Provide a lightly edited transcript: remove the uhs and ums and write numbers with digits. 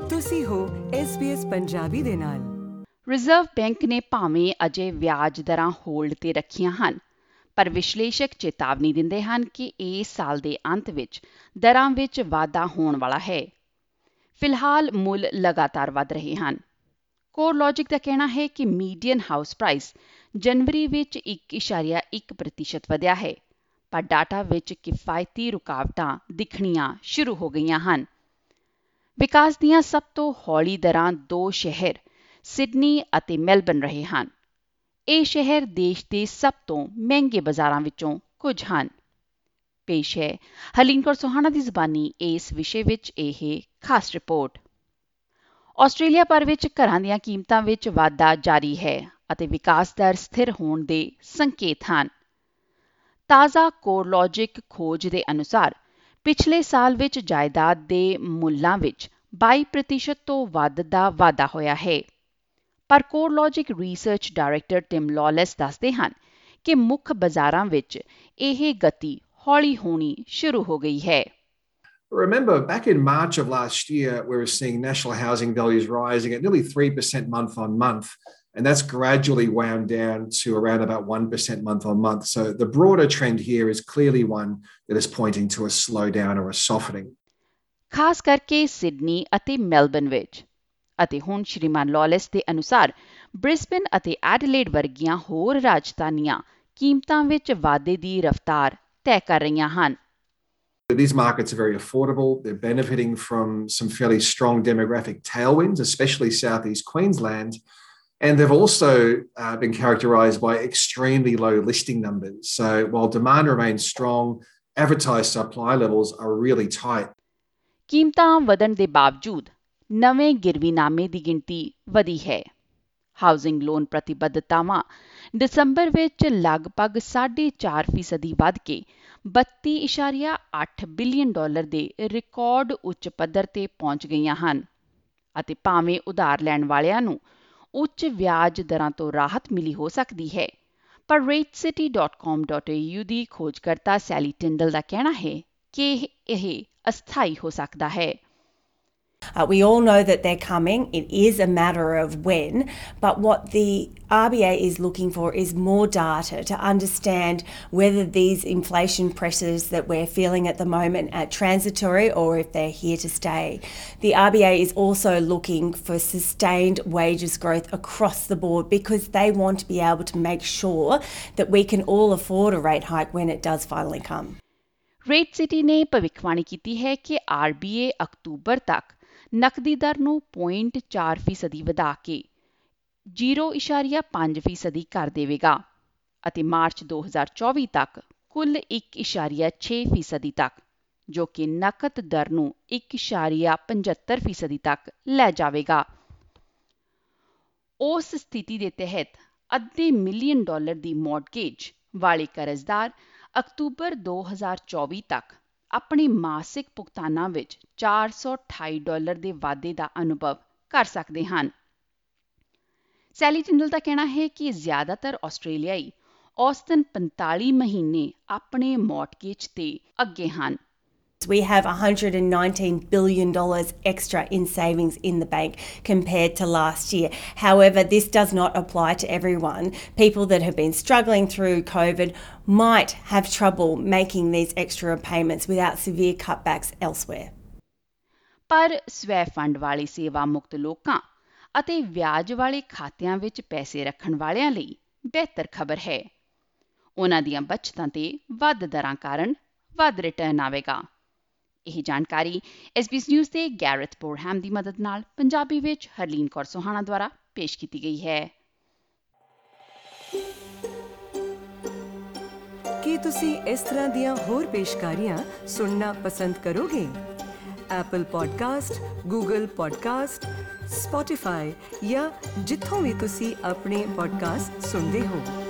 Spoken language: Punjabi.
ਤੁਸੀਂ ਹੋ SBS ਪੰਜਾਬੀ ਦੇ ਨਾਲ। ਰਿਜ਼ਰਵ ਬੈਂਕ ਨੇ ਭਾਵੇਂ ਅਜੇ ਵਿਆਜ ਦਰਾਂ ਹੋਲਡ ਤੇ ਰੱਖੀਆਂ ਹਨ, ਪਰ ਵਿਸ਼ਲੇਸ਼ਕ ਚੇਤਾਵਨੀ ਦਿੰਦੇ ਹਨ ਕਿ ਇਸ ਸਾਲ ਦੇ ਅੰਤ ਵਿੱਚ ਦਰਾਂ ਵਿੱਚ ਵਾਧਾ ਹੋਣ ਵਾਲਾ ਹੈ। ਫਿਲਹਾਲ ਮੁੱਲ ਲਗਾਤਾਰ ਵਧ ਰਹੇ ਹਨ। ਕੋਰਲੋਜਿਕ ਦਾ ਕਹਿਣਾ ਹੈ ਕਿ ਮੀਡੀਅਨ ਹਾਊਸ ਪ੍ਰਾਈਸ ਜਨਵਰੀ ਵਿੱਚ 1.1% ਵਧਿਆ ਹੈ, ਪਰ ਡਾਟਾ ਵਿੱਚ ਕਿਫਾਇਤੀ ਰੁਕਾਵਟਾਂ ਦਿਖਣੀਆਂ ਸ਼ੁਰੂ ਹੋ ਗਈਆਂ ਹਨ। ਵਿਕਾਸ ਦੀਆਂ ਸਭ ਤੋਂ ਹੌਲੀ ਦਰਾਂ ਦੋ ਸ਼ਹਿਰ ਸਿਡਨੀ ਅਤੇ ਮੈਲਬਨ ਰਹੇ ਹਨ। ਇਹ ਸ਼ਹਿਰ ਦੇਸ਼ ਦੇ ਸਭ ਤੋਂ ਮਹਿੰਗੇ ਬਾਜ਼ਾਰਾਂ ਵਿੱਚੋਂ ਕੁਝ ਹਨ। ਪੇਸ਼ ਹੈ ਹਰਲੀਨ ਕੌਰ ਸੋਹਾਣਾ ਦੀ ਜ਼ੁਬਾਨੀ ਇਸ ਵਿਸ਼ੇ ਵਿੱਚ ਇਹ ਖਾਸ ਰਿਪੋਰਟ। ਆਸਟ੍ਰੇਲੀਆ ਭਰ ਵਿੱਚ ਘਰਾਂ ਦੀਆਂ ਕੀਮਤਾਂ ਵਿੱਚ ਵਾਧਾ ਜਾਰੀ ਹੈ ਅਤੇ ਵਿਕਾਸ ਦਰ ਸਥਿਰ ਹੋਣ ਦੇ ਸੰਕੇਤ ਹਨ। ਤਾਜ਼ਾ ਕੋਰਲੋਜਿਕ ਖੋਜ ਦੇ ਅਨੁਸਾਰ ਪਿਛਲੇ ਸਾਲ ਵਿੱਚ ਜਾਇਦਾਦ ਦੇ ਮੁੱਲਾਂ ਵਿੱਚ 22% ਤੋਂ ਵੱਧ ਦਾ ਵਾਧਾ ਹੋਇਆ ਹੈ। ਪਰ CoreLogic research director Tim Lawless ਦੱਸਦੇ ਹਨ ਕਿ ਮੁੱਖ ਬਾਜ਼ਾਰਾਂ ਵਿੱਚ ਇਹ ਗਤੀ ਹੌਲੀ ਹੋਣੀ ਸ਼ੁਰੂ ਹੋ ਗਈ ਹੈ। Remember, back in March of last year, we were seeing national housing values rising at nearly 3% month on month, and that's gradually wound down to around about 1% month on month. So the broader trend here is clearly one that is pointing to a slowdown or a softening. ਖਾਸ ਕਰਕੇ ਸਿਡਨੀ ਅਤੇ ਮੈਲਬਨ ਵਿੱਚ। ਅਤੇ ਹੁਣ ਸ਼੍ਰੀਮਾਨ ਲੌਲੈਸ ਦੇ ਅਨੁਸਾਰ ਬ੍ਰਿਸਬਨ ਅਤੇ ਐਡਲੇਡ ਵਰਗੀਆਂ ਹੋਰ ਰਾਜਧਾਨੀਆਂ ਕੀਮਤਾਂ ਵਿੱਚ ਵਾਧੇ ਦੀ ਰਫ਼ਤਾਰ ਤੈਅ ਕਰ ਰਹੀਆਂ ਹਨ। These markets are very affordable. They're benefiting from some fairly strong demographic tailwinds, especially southeast Queensland. And they've also been characterised by extremely low listing numbers. So while demand remains strong, advertised supply levels are really tight. ਕੀਮਤਾਂ ਵਧਣ ਦੇ ਬਾਵਜੂਦ ਨਵੇਂ ਗਿਰਵੀਨਾਮੇ ਦੀ ਗਿਣਤੀ ਵਧੀ ਹੈ। ਹਾਊਸਿੰਗ ਲੋਨ ਪ੍ਰਤੀਬੱਧਤਾਵਾਂ ਦਸੰਬਰ ਵਿੱਚ ਲਗਭਗ 4.5% ਵੱਧ ਕੇ $32.8 ਬਿਲੀਅਨ ਦੇ ਰਿਕਾਰਡ ਉੱਚ ਪੱਧਰ ਤੇ ਪਹੁੰਚ ਗਈਆਂ ਹਨ। ਅਤੇ ਭਾਵੇਂ ਉਧਾਰ ਲੈਣ ਵਾਲਿਆਂ ਨੂੰ ਉੱਚ ਵਿਆਜ ਦਰਾਂ ਤੋਂ ਰਾਹਤ ਮਿਲੀ ਹੋ ਸਕਦੀ ਹੈ, ਪਰ ratecity.com.au ਦੀ ਖੋਜਕਰਤਾ ਸੈਲੀ ਟਿੰਡਲ ਦਾ ਕਹਿਣਾ ਹੈ ਕਿ ਇਹ ਅਸਥਾਈ ਹੋ ਸਕਦਾ ਹੈ। We all know that they're coming. It is a matter of when, but what the RBA is looking for is more data to understand whether these inflation pressures that we're feeling at the moment are transitory or if they're here to stay. The RBA is also looking for sustained wages growth across the board because they want to be able to make sure that we can all afford a rate hike when it does finally come. RateCity ਨੇ ਭਵਿੱਖਬਾਣੀ ਕੀਤੀ ਹੈ ਕਿ RBA ਅਕਤੂਬਰ ਤੱਕ ਨਕਦੀ ਦਰ ਨੂੰ 0.4% ਵਧਾ ਕੇ 0.5% ਕਰ ਦੇਵੇਗਾ ਅਤੇ ਮਾਰਚ 2024 ਤੱਕ ਕੁੱਲ 1.6% ਤੱਕ, ਜੋ ਕਿ ਨਕਦ ਦਰ ਨੂੰ 1.75% ਤੱਕ ਲੈ ਜਾਵੇਗਾ। ਉਸ ਸਥਿਤੀ ਦੇ ਤਹਿਤ $500,000 ਦੀ ਮੌਰਗੇਜ ਵਾਲੇ ਕਰਜ਼ਦਾਰ ਅਕਤੂਬਰ 2024 ਤੱਕ ਆਪਣੇ ਮਾਸਿਕ ਭੁਗਤਾਨਾਂ ਵਿੱਚ $428 ਦੇ ਵਾਧੇ ਦਾ ਅਨੁਭਵ ਕਰ ਸਕਦੇ ਹਨ। ਸੈਲੀ ਟਿੰਡਲ ਦਾ ਕਹਿਣਾ ਹੈ ਕਿ ਜ਼ਿਆਦਾਤਰ ਆਸਟ੍ਰੇਲੀਆਈ ਔਸਤਨ 45 ਮਹੀਨੇ ਆਪਣੇ ਮੌਰਗੇਜ ਤੇ ਅੱਗੇ ਹਨ। We have $119 billion extra in savings in the bank compared to last year. However, this does not apply to everyone. People that have been struggling through COVID might have trouble making these extra payments without severe cutbacks elsewhere. ਪਰ ਸਵੈ ਫੰਡ ਵਾਲੇ ਸੇਵਾ ਮੁਕਤ ਲੋਕਾਂ ਅਤੇ ਵਿਆਜ ਵਾਲੇ ਖਾਤਿਆਂ ਵਿੱਚ ਪੈਸੇ ਰੱਖਣ ਵਾਲਿਆਂ ਲਈ ਬਿਹਤਰ ਖਬਰ ਹੈ। ਉਹਨਾਂ ਦੀਆਂ ਬਚਤਾਂ ਤੇ ਵੱਧ ਦਰਾਂ ਕਾਰਨ ਵੱਧ ਰਿਟਰਨ ਆਵੇਗਾ। ਇਹ ਜਾਣਕਾਰੀ SBS ਨਿਊਜ਼ ਦੇ ਗੈਰੇਥ ਬੋਰਹੈਮ ਦੀ ਮਦਦ ਨਾਲ ਪੰਜਾਬੀ ਵਿੱਚ ਹਰਲੀਨ ਕੌਰ ਸੋਹਾਣਾ ਦੁਆਰਾ ਪੇਸ਼ ਕੀਤੀ ਗਈ ਹੈ। ਕੀ ਤੁਸੀਂ ਇਸ ਤਰ੍ਹਾਂ ਦੀਆਂ ਹੋਰ ਪੇਸ਼ਕਾਰੀਆਂ ਸੁਣਨਾ ਪਸੰਦ ਕਰੋਗੇ? Apple podcast, Google podcast, Spotify ਜਾਂ ਜਿੱਥੋਂ ਵੀ ਤੁਸੀਂ ਆਪਣੇ ਪੋਡਕਾਸਟ ਸੁਣਦੇ ਹੋ।